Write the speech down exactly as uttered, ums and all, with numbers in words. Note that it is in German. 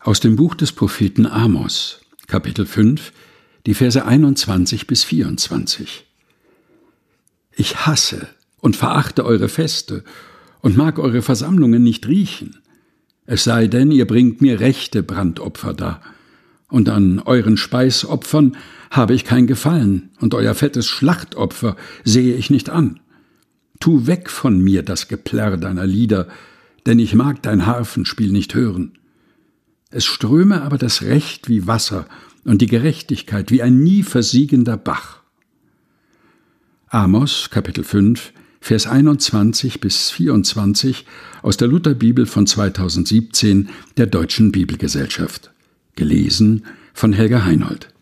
Aus dem Buch des Propheten Amos, Kapitel fünf, die Verse einundzwanzig bis vierundzwanzig. Ich hasse und verachte eure Feste und mag eure Versammlungen nicht riechen. Es sei denn, ihr bringt mir rechte Brandopfer dar. Und an euren Speisopfern habe ich kein Gefallen, und euer fettes Schlachtopfer sehe ich nicht an. Tu weg von mir das Geplärr deiner Lieder, denn ich mag dein Harfenspiel nicht hören. Es ströme aber das Recht wie Wasser und die Gerechtigkeit wie ein nie versiegender Bach. Amos, Kapitel fünf, Vers einundzwanzig bis vierundzwanzig aus der Lutherbibel von zweitausendsiebzehn der Deutschen Bibelgesellschaft. Gelesen von Helga Heinold.